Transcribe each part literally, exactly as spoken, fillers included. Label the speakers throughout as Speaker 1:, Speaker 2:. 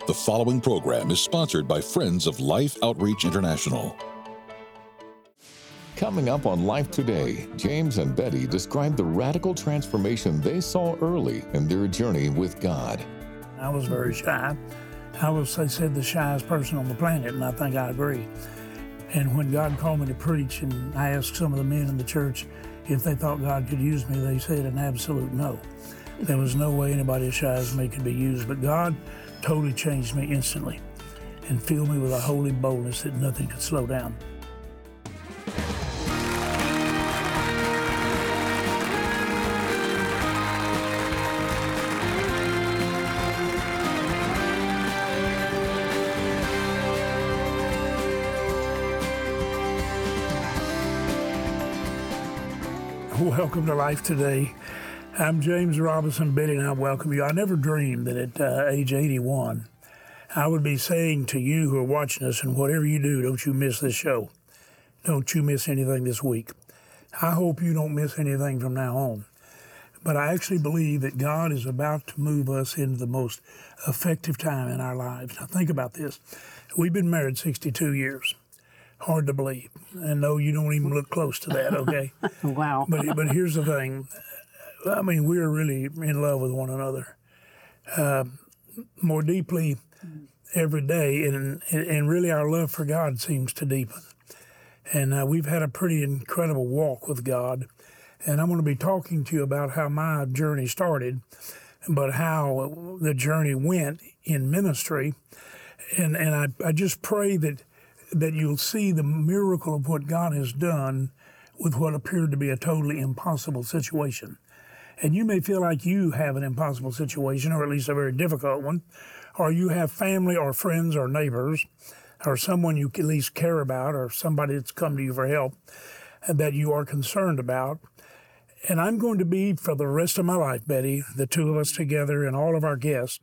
Speaker 1: The following program is sponsored by Friends of Life Outreach International.
Speaker 2: Coming up on Life Today, James and Betty describe the radical transformation they saw early in their journey with God.
Speaker 3: I was very shy. I was, they said, the shyest person on the planet, and I think I agree. And when God called me to preach, and I asked some of the men in the church if they thought God could use me, they said an absolute no. There was no way anybody as shy as me could be used, but God totally changed me instantly and filled me with a holy boldness that nothing could slow down. Welcome to Life Today. I'm James Robinson. Betty and I welcome you. I never dreamed that at uh, age eighty-one, I would be saying to you who are watching us, and whatever you do, don't you miss this show. Don't you miss anything this week. I hope you don't miss anything from now on. But I actually believe that God is about to move us into the most effective time in our lives. Now think about this. We've been married sixty-two years. Hard to believe. And no, you don't even look close to that, okay?
Speaker 4: Wow.
Speaker 3: But but here's the thing. I mean, we're really in love with one another uh, more deeply every day, and and really our love for God seems to deepen. And uh, we've had a pretty incredible walk with God, and I'm going to be talking to you about how my journey started, but how the journey went in ministry. And and I, I just pray that that you'll see the miracle of what God has done with what appeared to be a totally impossible situation. And you may feel like you have an impossible situation, or at least a very difficult one, or you have family or friends or neighbors or someone you at least care about or somebody that's come to you for help that you are concerned about. And I'm going to be, for the rest of my life, Betty, the two of us together and all of our guests,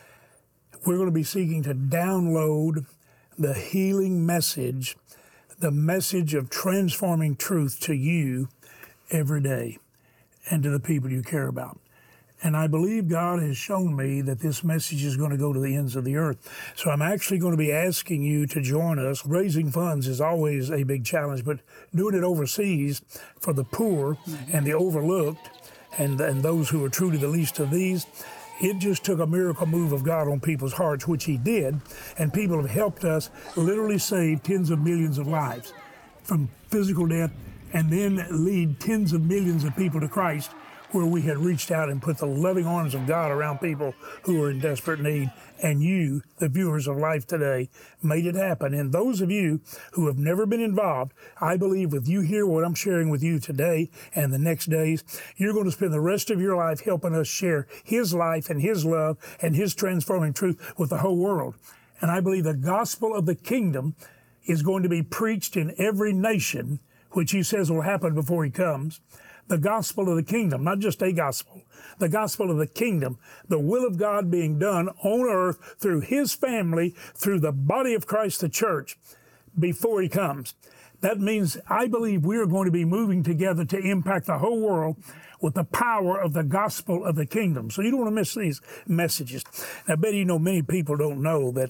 Speaker 3: we're going to be seeking to download the healing message, the message of transforming truth to you every day and to the people you care about. And I believe God has shown me that this message is going to go to the ends of the earth. So I'm actually going to be asking you to join us. Raising funds is always a big challenge, but doing it overseas for the poor and the overlooked and, and those who are truly the least of these, it just took a miracle move of God on people's hearts, which He did, and people have helped us literally save tens of millions of lives from physical death, and then lead tens of millions of people to Christ, where we had reached out and put the loving arms of God around people who are in desperate need. And you, the viewers of Life Today, made it happen. And those of you who have never been involved, I believe with you hear what I'm sharing with you today and the next days, you're going to spend the rest of your life helping us share His life and His love and His transforming truth with the whole world. And I believe the gospel of the kingdom is going to be preached in every nation, which He says will happen before He comes. The gospel of the kingdom, not just a gospel, the gospel of the kingdom, the will of God being done on earth through His family, through the body of Christ, the church, before He comes. That means I believe we are going to be moving together to impact the whole world with the power of the gospel of the kingdom. So you don't want to miss these messages. Now, Betty, you know, many people don't know that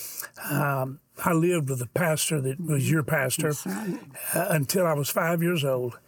Speaker 3: um, I lived with a pastor that was your pastor uh, until I was five years old.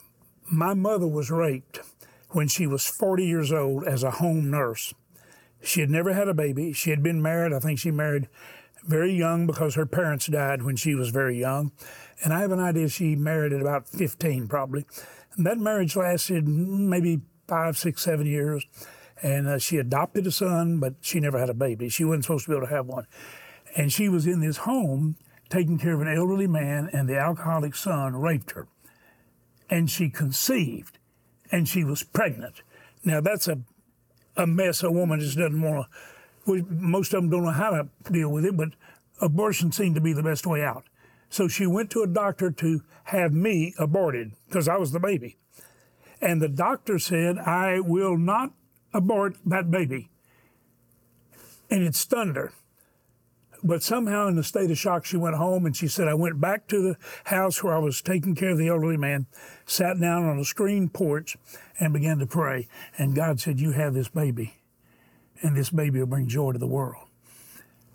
Speaker 3: My mother was raped when she was forty years old as a home nurse. She had never had a baby. She had been married. I think she married very young because her parents died when she was very young. And I have an idea she married at about fifteen probably. And that marriage lasted maybe five, six, seven years. And uh, she adopted a son, but she never had a baby. She wasn't supposed to be able to have one. And she was in this home taking care of an elderly man, and the alcoholic son raped her. And she conceived, and she was pregnant. Now, that's a a mess a woman just doesn't want to, most of them don't know how to deal with it, but abortion seemed to be the best way out. So she went to a doctor to have me aborted, because I was the baby. And the doctor said, I will not abort that baby. And it stunned her. But somehow in the state of shock, she went home, and she said, I went back to the house where I was taking care of the elderly man, sat down on a screened porch, and began to pray. And God said, you have this baby, and this baby will bring joy to the world.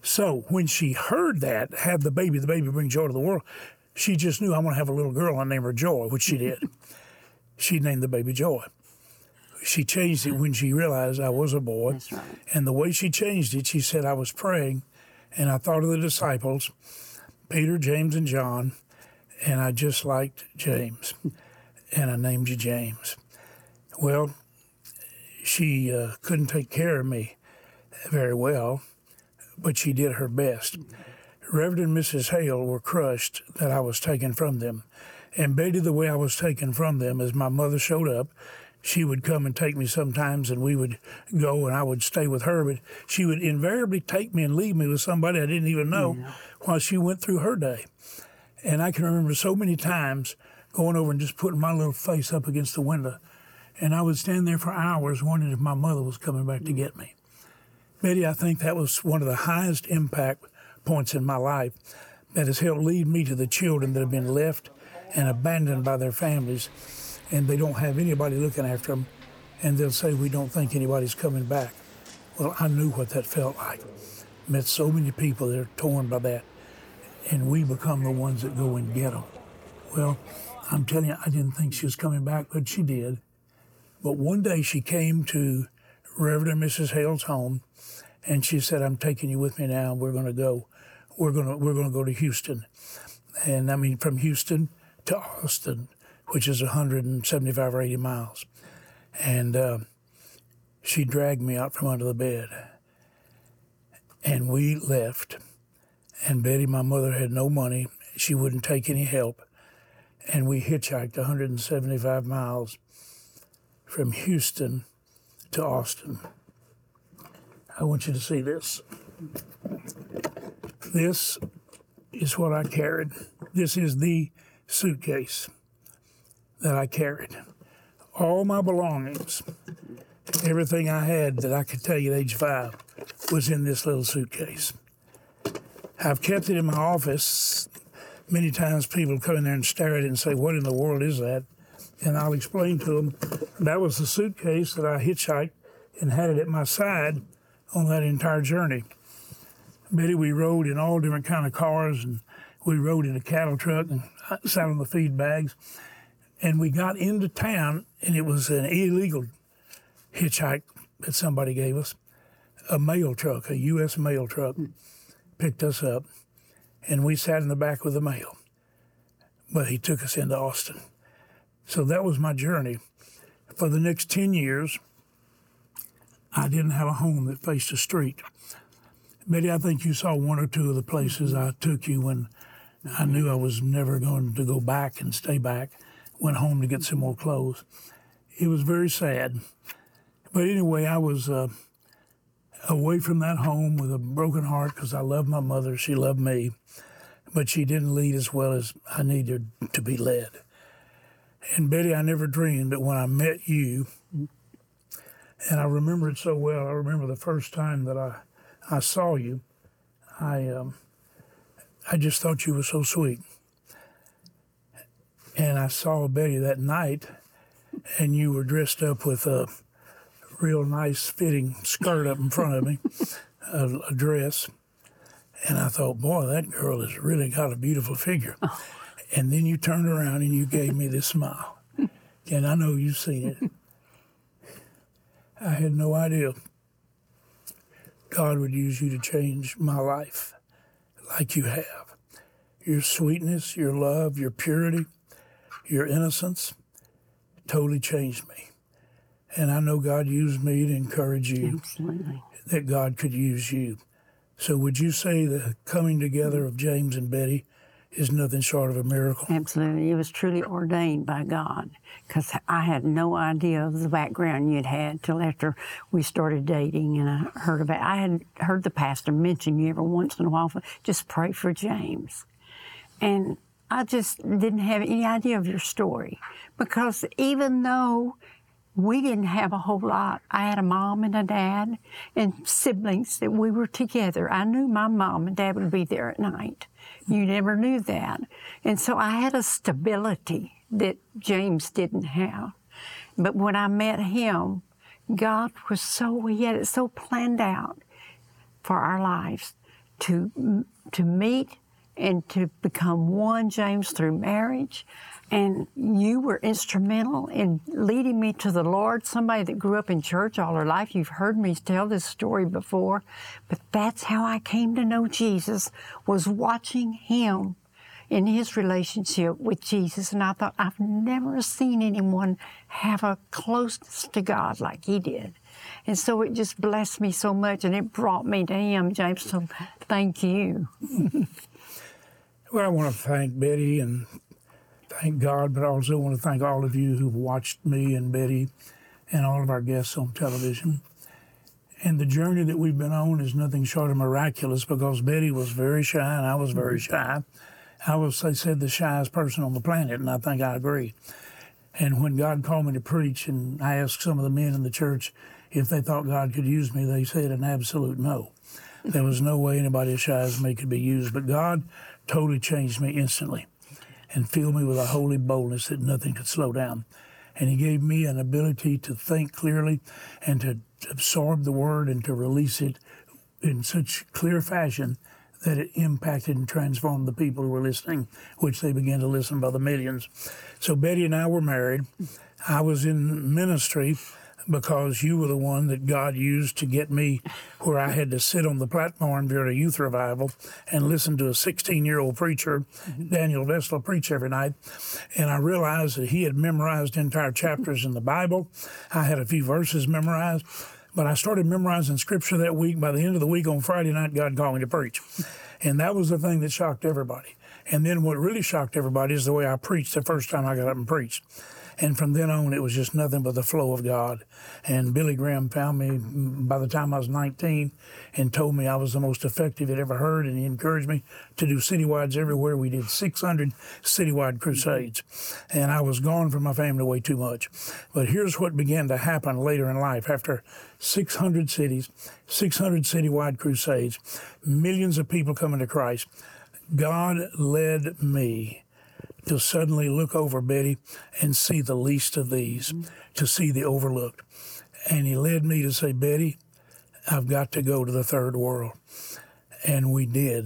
Speaker 3: So when she heard that, have the baby, the baby bring joy to the world, she just knew, I want to have a little girl, I name her Joy, which she did. She named the baby Joy. She changed it when she realized I was a boy.
Speaker 4: That's right.
Speaker 3: And the way she changed it, she said, I was praying, and I thought of the disciples, Peter, James, and John, and I just liked James, and I named you James. Well, she uh, couldn't take care of me very well, but she did her best. Reverend and Missus Hale were crushed that I was taken from them. And Betty, the way I was taken from them is my mother showed up. She would come and take me sometimes, and we would go, and I would stay with her. But she would invariably take me and leave me with somebody I didn't even know yeah. while she went through her day. And I can remember so many times going over and just putting my little face up against the window. And I would stand there for hours wondering if my mother was coming back to get me. Betty, I think that was one of the highest impact points in my life that has helped lead me to the children that have been left and abandoned by their families, and they don't have anybody looking after them, and they'll say, we don't think anybody's coming back. Well, I knew what that felt like. Met so many people that are torn by that, and we become the ones that go and get them. Well, I'm telling you, I didn't think she was coming back, but she did. But one day she came to Reverend and Missus Hale's home, and she said, I'm taking you with me now. We're going to go. We're going to we're going to go to Houston. And I mean, from Houston to Austin, which is one hundred seventy-five or eighty miles. And uh, she dragged me out from under the bed. And we left. And Betty, my mother, had no money. She wouldn't take any help. And we hitchhiked one hundred seventy-five miles from Houston to Austin. I want you to see this. This is what I carried. This is the suitcase that I carried. All my belongings, everything I had that I could tell you at age five, was in this little suitcase. I've kept it in my office. Many times people come in there and stare at it and say, what in the world is that? And I'll explain to them, that was the suitcase that I hitchhiked and had it at my side on that entire journey. Betty, we rode in all different kind of cars, and we rode in a cattle truck and sat on the feed bags. And we got into town, and it was an illegal hitchhike that somebody gave us. A mail truck, a U S mail truck, picked us up, and we sat in the back with the mail. But he took us into Austin. So that was my journey. For the next ten years, I didn't have a home that faced a street. Betty, I think you saw one or two of the places I took you when I knew I was never going to go back and stay back. Went home to get some more clothes. It was very sad. But anyway, I was uh, away from that home with a broken heart because I loved my mother. She loved me. But she didn't lead as well as I needed to be led. And Betty, I never dreamed that when I met you, and I remember it so well, I remember the first time that I, I saw you, I um, I just thought you were so sweet. And I saw Betty that night, and you were dressed up with a real nice fitting skirt up in front of me, a, a dress. And I thought, boy, that girl has really got a beautiful figure. Oh. And then you turned around and you gave me this smile. And I know you've seen it. I had no idea God would use you to change my life like you have. Your sweetness, your love, your purity, your innocence totally changed me. And I know God used me to encourage you.
Speaker 4: Absolutely.
Speaker 3: That God could use you. So would you say the coming together of James and Betty is nothing short of a miracle?
Speaker 4: Absolutely. It was truly ordained by God, because I had no idea of the background you'd had till after we started dating, and I heard about I had heard the pastor mention you every once in a while, just pray for James. And I just didn't have any idea of your story, because even though we didn't have a whole lot. I had a mom and a dad and siblings that we were together. I knew my mom and dad would be there at night. You never knew that. And so I had a stability that James didn't have. But when I met him, God was so, he had it so planned out for our lives to to meet and to become one, James, through marriage. And you were instrumental in leading me to the Lord, somebody that grew up in church all her life. You've heard me tell this story before, but that's how I came to know Jesus, was watching him in his relationship with Jesus. And I thought, I've never seen anyone have a closeness to God like he did. And so it just blessed me so much, and it brought me to him, James, so thank you.
Speaker 3: Well, I want to thank Betty and thank God, but I also want to thank all of you who've watched me and Betty and all of our guests on television. And the journey that we've been on is nothing short of miraculous, because Betty was very shy and I was very shy. I was, they said, the shyest person on the planet, and I think I agree. And when God called me to preach, and I asked some of the men in the church if they thought God could use me, they said an absolute no. There was no way anybody as shy as me could be used. But God totally changed me instantly and filled me with a holy boldness that nothing could slow down. And he gave me an ability to think clearly and to absorb the word and to release it in such clear fashion that it impacted and transformed the people who were listening, which they began to listen by the millions. So Betty and I were married. I was in ministry because you were the one that God used to get me where I had to sit on the platform during a youth revival and listen to a sixteen-year-old preacher, Daniel Vessel, preach every night. And I realized that he had memorized entire chapters in the Bible. I had a few verses memorized. But I started memorizing Scripture that week. By the end of the week on Friday night, God called me to preach. And that was the thing that shocked everybody. And then what really shocked everybody is the way I preached the first time I got up and preached. And from then on, it was just nothing but the flow of God. And Billy Graham found me by the time I was nineteen and told me I was the most effective he'd ever heard, and he encouraged me to do citywides everywhere. We did six hundred citywide crusades, and I was gone from my family way too much. But here's what began to happen later in life. After six hundred cities, six hundred citywide crusades, millions of people coming to Christ, God led me to suddenly look over Betty and see the least of these, mm-hmm. to see the overlooked. And he led me to say, Betty, I've got to go to the third world. And we did.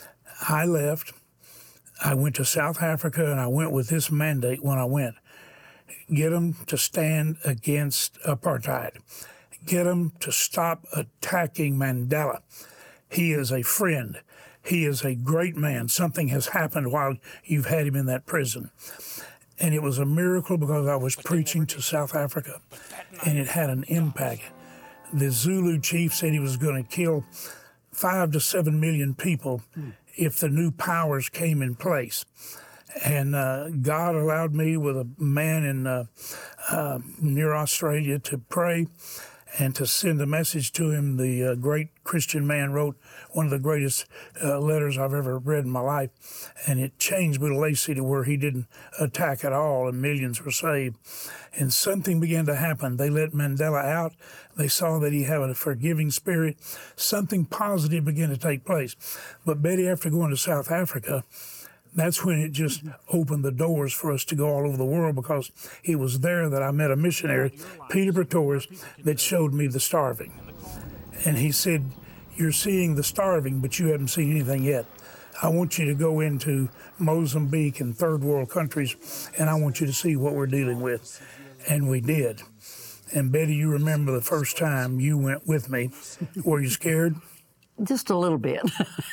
Speaker 3: I left. I went to South Africa, and I went with this mandate when I went. Get them to stand against apartheid. Get them to stop attacking Mandela. He is a friend. He is a great man. Something has happened while you've had him in that prison. And it was a miracle because I was preaching to South Africa, and it had an impact. The Zulu chief said he was going to kill five to seven million people if the new powers came in place. And uh, God allowed me with a man in uh, uh, near Australia to pray and to send a message to him. The uh, great Christian man wrote one of the greatest uh, letters I've ever read in my life, and it changed Little Lacey to where he didn't attack at all, and millions were saved. And something began to happen. They let Mandela out. They saw that he had a forgiving spirit. Something positive began to take place. But Betty, after going to South Africa, that's when it just opened the doors for us to go all over the world, because it was there that I met a missionary, Peter Pretorius, that showed me the starving. And he said, you're seeing the starving, but you haven't seen anything yet. I want you to go into Mozambique and third world countries, and I want you to see what we're dealing with. And we did. And Betty, you remember the first time you went with me. Were you scared?
Speaker 4: Just a little bit.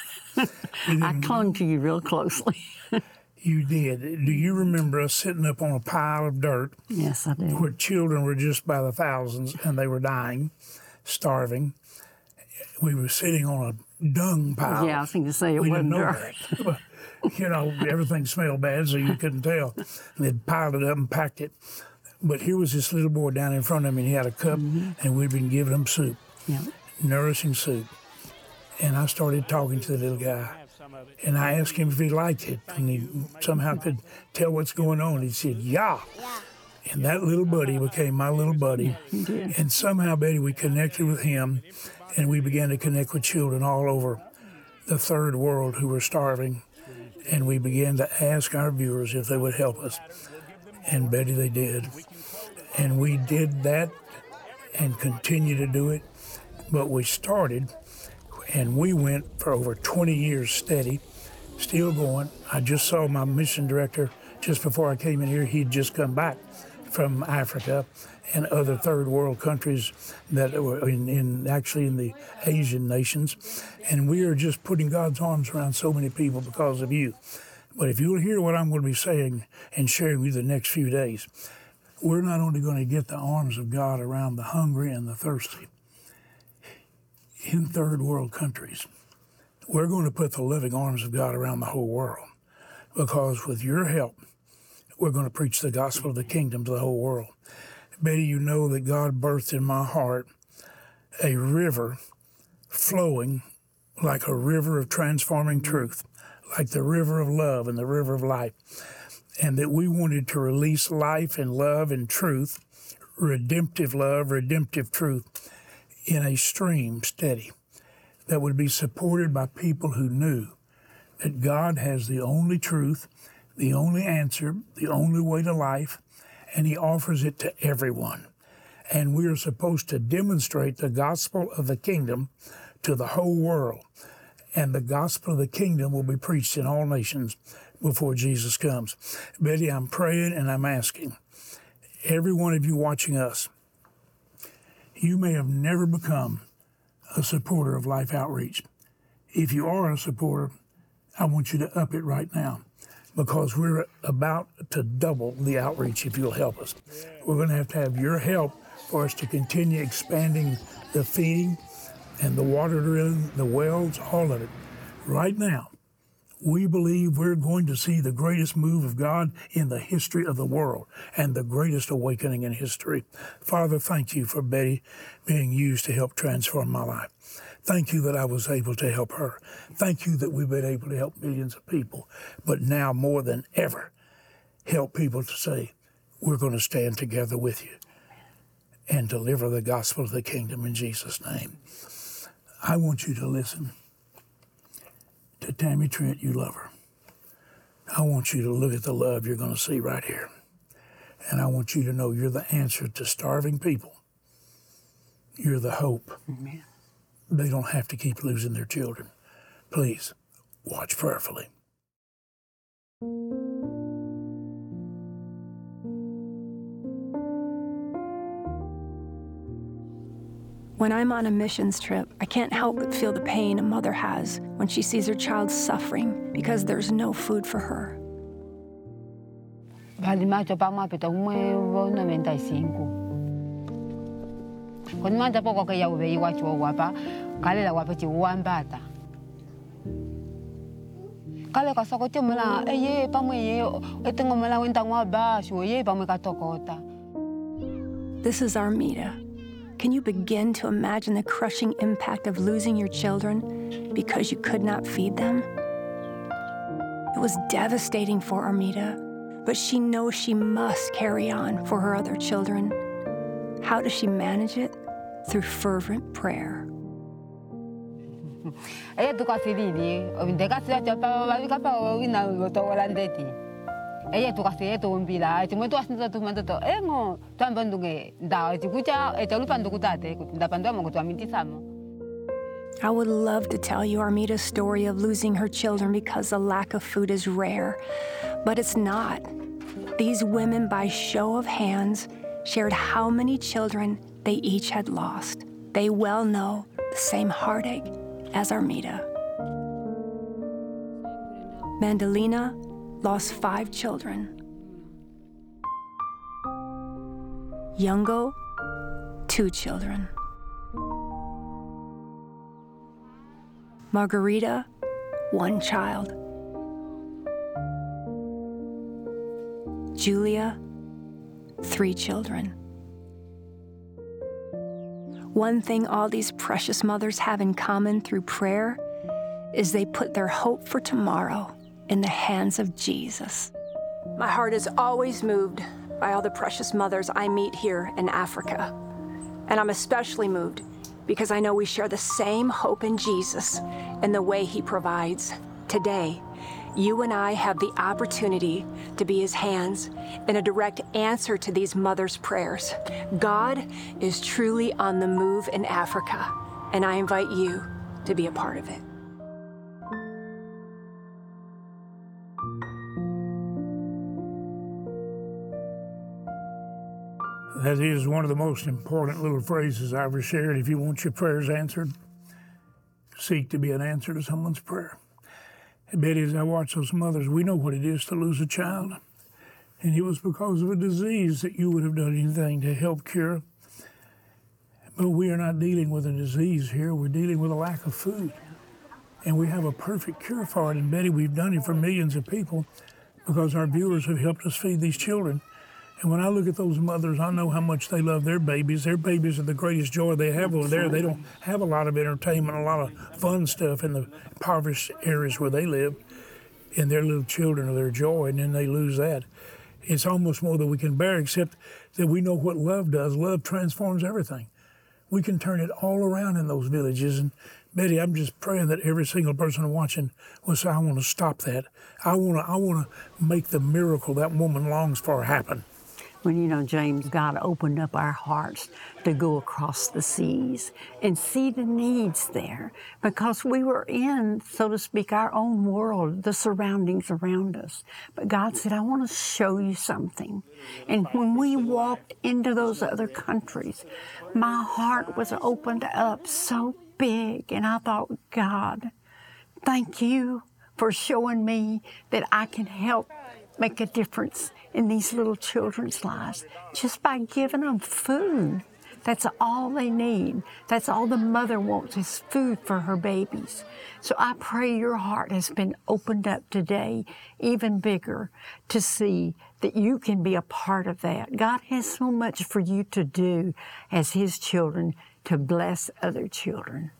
Speaker 4: I clung to you real closely.
Speaker 3: You did. Do you remember us sitting up on a pile of dirt?
Speaker 4: Yes, I do.
Speaker 3: Where children were just by the thousands, and they were dying, starving. We were sitting on a dung pile.
Speaker 4: Yeah, I was going to say it
Speaker 3: we
Speaker 4: wasn't
Speaker 3: didn't know
Speaker 4: dirt.
Speaker 3: that. You know, everything smelled bad, so you couldn't tell. And they'd piled it up and packed it. But here was this little boy down in front of me, and he had a cup, mm-hmm. and we'd been giving him soup,
Speaker 4: yeah.
Speaker 3: nourishing soup. And I started talking to the little guy. And I asked him if he liked it, and he somehow could tell what's going on. He said, yeah. And that little buddy became my little buddy. And somehow, Betty, we connected with him, and we began to connect with children all over the third world who were starving. And we began to ask our viewers if they would help us. And Betty, they did. And we did that and continue to do it. But we started, And we went for over twenty years steady, still going. I just saw my mission director just before I came in here. He'd just come back from Africa and other third world countries that were in, in actually in the Asian nations. And we are just putting God's arms around so many people because of you. But if you'll hear what I'm going to be saying and sharing with you the next few days, we're not only going to get the arms of God around the hungry and the thirsty in third world countries, we're going to put the loving arms of God around the whole world. Because with your help, we're going to preach the gospel of the kingdom to the whole world. Betty, you know that God birthed in my heart a river flowing like a river of transforming truth, like the river of love and the river of life, and that we wanted to release life and love and truth, redemptive love, redemptive truth, in a stream steady that would be supported by people who knew that God has the only truth, the only answer, the only way to life, and He offers it to everyone. And we are supposed to demonstrate the gospel of the kingdom to the whole world. And the gospel of the kingdom will be preached in all nations before Jesus comes. Betty, I'm praying and I'm asking every one of you watching us, you may have never become a supporter of Life Outreach. If you are a supporter, I want you to up it right now, because we're about to double the outreach if you'll help us. We're going to have to have your help for us to continue expanding the feeding and the water drilling, the wells, all of it. Right now, we believe we're going to see the greatest move of God in the history of the world and the greatest awakening in history. Father, thank you for Betty being used to help transform my life. Thank you that I was able to help her. Thank you that we've been able to help millions of people, but now more than ever, help people to say, we're going to stand together with you and deliver the gospel of the kingdom in Jesus' name. I want you to listen to Tammy Trent. You love her. I want you to look at the love you're going to see right here. And I want you to know you're the answer to starving people. You're the hope. Amen. They don't have to keep losing their children. Please, watch prayerfully.
Speaker 5: When I'm on a missions trip, I can't help but feel the pain a mother has when she sees her child suffering because there's no food for her.
Speaker 6: Quando manda poco che io veio qua wapa, kale la wapa ti wambata. Kale ka soko te mala e ye pa mo ye e tengo mala wenta ngwa ba sho ye pa mo ka tokota.
Speaker 5: This is Armida. Can you begin to imagine the crushing impact of losing your children because you could not feed them? It was devastating for Armida, but she knows she must carry on for her other children. How does she manage it? Through fervent prayer.
Speaker 6: Ella tu kasi lili, o vinte kasi ya pa ba ka pa o ina lo to wala ndeti. Ella tu kasi to umbila, ti mo tu asinto tu mando to engo, tu ambandunge da ti kucha e te lupandu kutate, da pando mo ku amiti samo.
Speaker 5: I would love to tell you Armida's story of losing her children because the lack of food is rare, but it's not. These women, by show of hands, shared how many children they each had lost. They well know the same heartache as Armida. Mandalina lost five children. Yungo, two children. Margarita, one child. Julia, three children. One thing all these precious mothers have in common through prayer is they put their hope for tomorrow in the hands of Jesus. My heart is always moved by all the precious mothers I meet here in Africa. And I'm especially moved because I know we share the same hope in Jesus and the way He provides. Today, you and I have the opportunity to be His hands in a direct answer to these mothers' prayers. God is truly on the move in Africa, and I invite you to be a part of it.
Speaker 3: That is one of the most important little phrases I ever shared. If you want your prayers answered, seek to be an answer to someone's prayer. And Betty, as I watch those mothers, we know what it is to lose a child. And it was because of a disease that you would have done anything to help cure. But we are not dealing with a disease here. We're dealing with a lack of food. And we have a perfect cure for it. And Betty, we've done it for millions of people because our viewers have helped us feed these children. And when I look at those mothers, I know how much they love their babies. Their babies are the greatest joy they have over there. They don't have a lot of entertainment, a lot of fun stuff in the impoverished areas where they live. And their little children are their joy, and then they lose that. It's almost more than we can bear, except that we know what love does. Love transforms everything. We can turn it all around in those villages. And Betty, I'm just praying that every single person watching will say, I want to stop that. I want to I want to make the miracle that woman longs for happen.
Speaker 4: When, you know, James, God opened up our hearts to go across the seas and see the needs there because we were in, so to speak, our own world, the surroundings around us. But God said, I want to show you something. And when we walked into those other countries, my heart was opened up so big. And I thought, God, thank you for showing me that I can help make a difference in these little children's lives just by giving them food. That's all they need. That's all the mother wants is food for her babies. So I pray your heart has been opened up today, even bigger, to see that you can be a part of that. God has so much for you to do as His children to bless other children.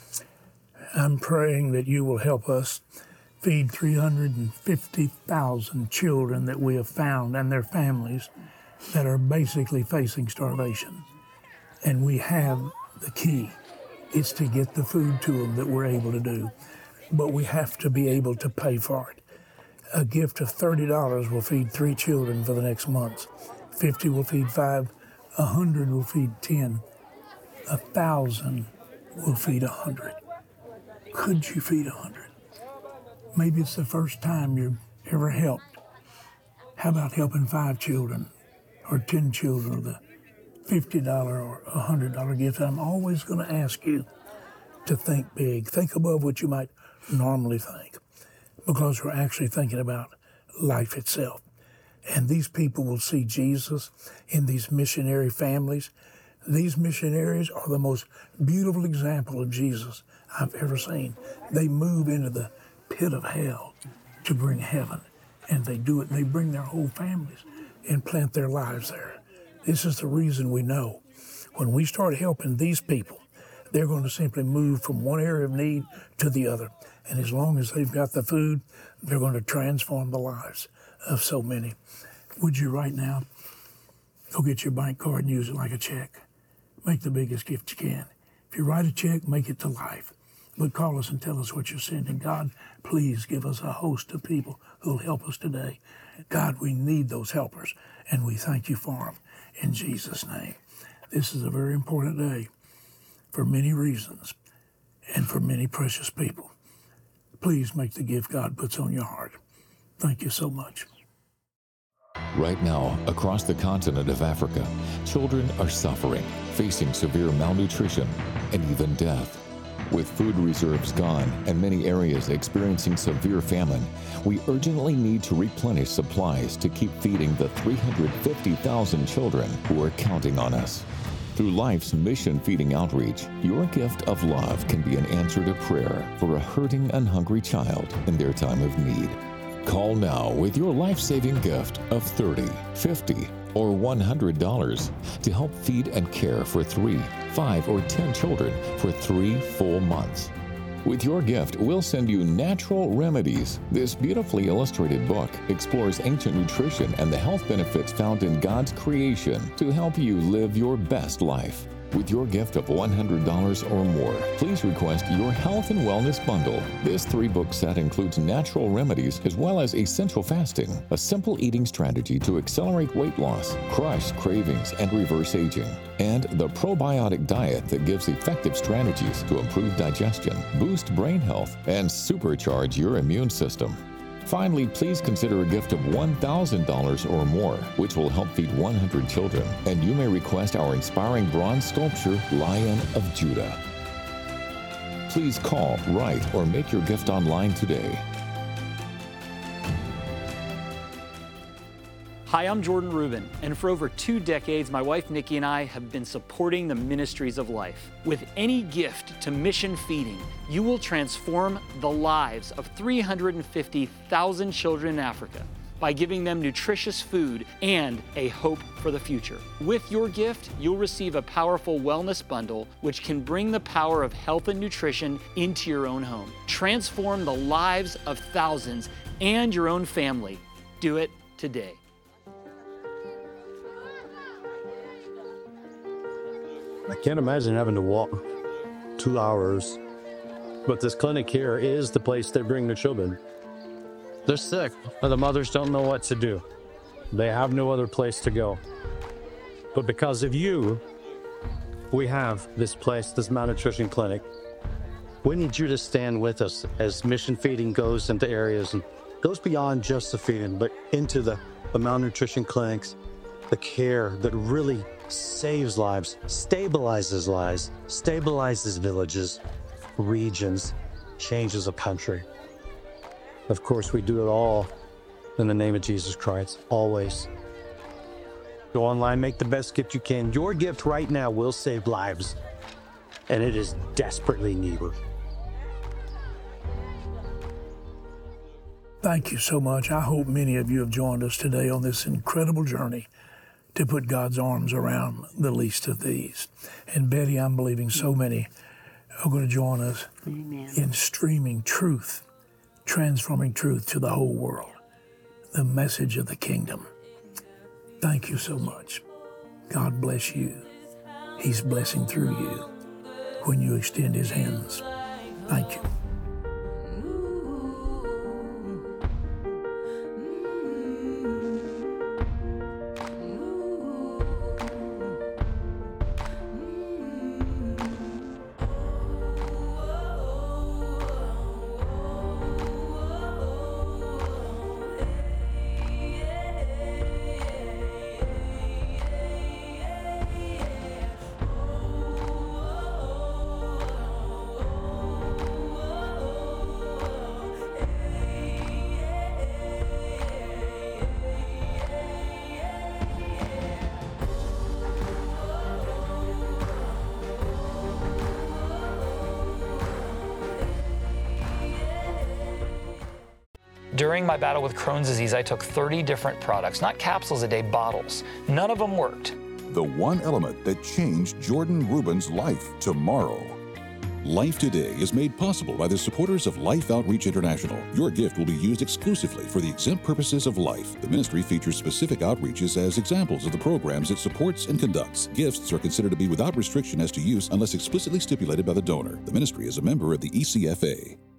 Speaker 3: I'm praying that you will help us feed three hundred fifty thousand children that we have found and their families that are basically facing starvation. And we have the key. It's to get the food to them that we're able to do. But we have to be able to pay for it. A gift of thirty dollars will feed three children for the next month. fifty will feed five. one hundred will feed ten. one thousand will feed one hundred. Could you feed one hundred? Maybe it's the first time you've ever helped. How about helping five children or ten children with a fifty dollars or one hundred dollars gift? I'm always going to ask you to think big. Think above what you might normally think because we're actually thinking about life itself. And these people will see Jesus in these missionary families. These missionaries are the most beautiful example of Jesus I've ever seen. They move into the pit of hell to bring heaven. And they do it, and they bring their whole families and plant their lives there. This is the reason we know when we start helping these people, they're going to simply move from one area of need to the other. And as long as they've got the food, they're going to transform the lives of so many. Would you right now go get your bank card and use it like a check? Make the biggest gift you can. If you write a check, make it to life. But call us and tell us what you're sending. God, please give us a host of people who'll help us today. God, we need those helpers, and we thank you for them in Jesus' name. This is a very important day for many reasons and for many precious people. Please make the gift God puts on your heart. Thank you so much.
Speaker 2: Right now, across the continent of Africa, children are suffering, facing severe malnutrition and even death. With food reserves gone and many areas experiencing severe famine, we urgently need to replenish supplies to keep feeding the three hundred fifty thousand children who are counting on us. Through Life's Mission Feeding Outreach, your gift of love can be an answer to prayer for a hurting and hungry child in their time of need. Call now with your life-saving gift of thirty dollars, fifty dollars, or one hundred dollars to help feed and care for three, five, or ten children for three full months. With your gift, we'll send you Natural Remedies. This beautifully illustrated book explores ancient nutrition and the health benefits found in God's creation to help you live your best life. With your gift of one hundred dollars or more, please request your Health and Wellness Bundle. This three-book set includes natural remedies as well as essential fasting, a simple eating strategy to accelerate weight loss, crush cravings, and reverse aging, and the probiotic diet that gives effective strategies to improve digestion, boost brain health, and supercharge your immune system. Finally, please consider a gift of one thousand dollars or more, which will help feed one hundred children, and you may request our inspiring bronze sculpture, Lion of Judah. Please call, write, or make your gift online today.
Speaker 7: Hi, I'm Jordan Rubin, and for over two decades, my wife Nikki and I have been supporting the Ministries of Life. With any gift to mission feeding, you will transform the lives of three hundred fifty thousand children in Africa by giving them nutritious food and a hope for the future. With your gift, you'll receive a powerful wellness bundle which can bring the power of health and nutrition into your own home. Transform the lives of thousands and your own family. Do it today.
Speaker 8: I can't imagine having to walk two hours, but this clinic here is the place they bring the children. They're sick, and the mothers don't know what to do. They have no other place to go. But because of you, we have this place, this malnutrition clinic. We need you to stand with us as mission feeding goes into areas and goes beyond just the feeding, but into the, the malnutrition clinics, the care that really saves lives, stabilizes lives, stabilizes villages, regions, changes a country. Of course, we do it all in the name of Jesus Christ, always. Go online, make the best gift you can. Your gift right now will save lives, and it is desperately needed.
Speaker 3: Thank you so much. I hope many of you have joined us today on this incredible journey to put God's arms around the least of these. And Betty, I'm believing so many are going to join us
Speaker 4: Amen.
Speaker 3: in streaming truth, transforming truth to the whole world, the message of the kingdom. Thank you so much. God bless you. He's blessing through you when you extend his hands. Thank you.
Speaker 9: During my battle with Crohn's disease, I took thirty different products, not capsules a day, bottles. None of them worked.
Speaker 1: The one element that changed Jordan Rubin's life tomorrow. Life Today is made possible by the supporters of Life Outreach International. Your gift will be used exclusively for the exempt purposes of life. The ministry features specific outreaches as examples of the programs it supports and conducts. Gifts are considered to be without restriction as to use unless explicitly stipulated by the donor. The ministry is a member of the E C F A.